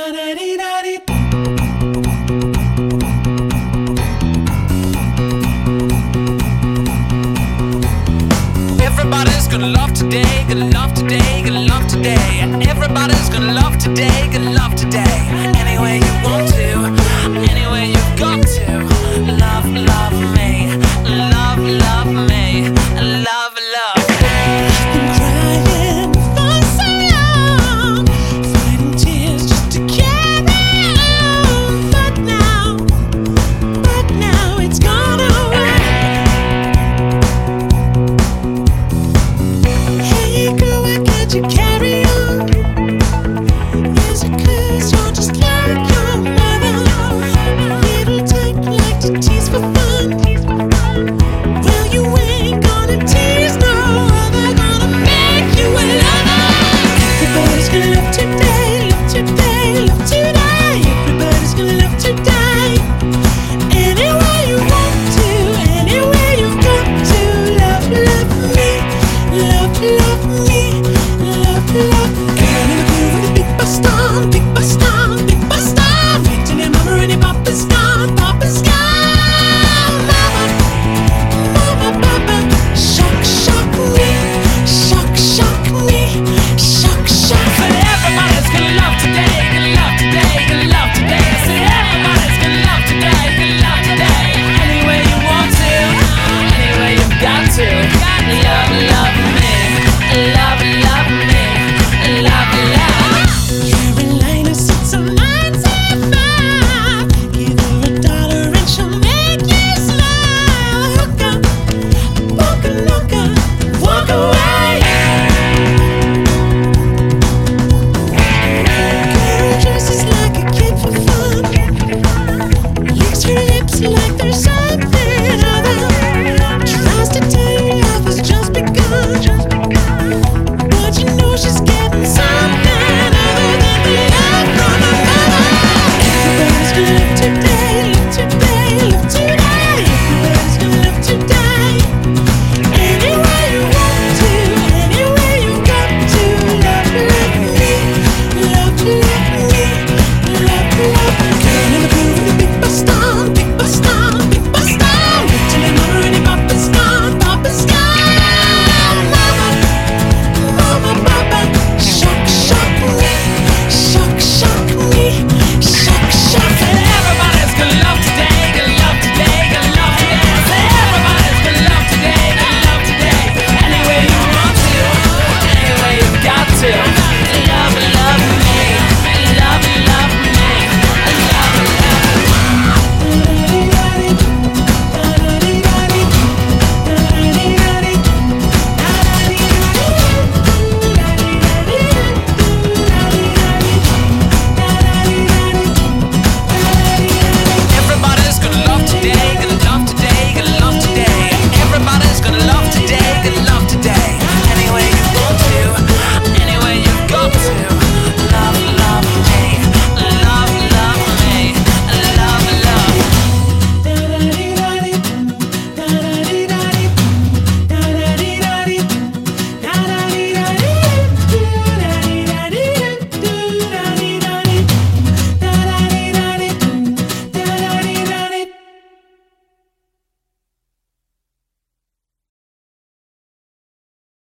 Everybody's gonna love today, gonna love today, gonna love today. Everybody's gonna love today, gonna love today. Any way you want to, any way you've got to. Love, love me, love, love me, love, love me. Been crying for so long, fighting tears just to carry on. But now it's gone away. Hey girl, why can't you carry on? Is it 'cause you're just like your mother? Little type like to tease for fun. Well, you ain't gonna tease no other, gonna make you a lover. Everybody's gonna love today, love today, love today. Everybody's gonna love today. Any way you want to, any way you've got to. Love, love me, love, love me, love, love. Girl in the groove with a big bus on, big bus on, big bus on. Wait till your mama and your papa's gone, papa's gone. Mama, mama, shock, shock me, shock, shock me, shock, shock. But everybody's gonna love today, gonna love today, gonna love today. I said everybody's gonna love today, gonna love today. Any way you want to, any way you've got to. Love, love me, love, love me, love, love. Carolina sits on 975. Give her $1 and she'll make you smile. Hook up, walk a look up, walk away. Girl dresses like a kid for fun. Licks her lips like there's something other. Tries to tell you life has just begun, but you know she's getting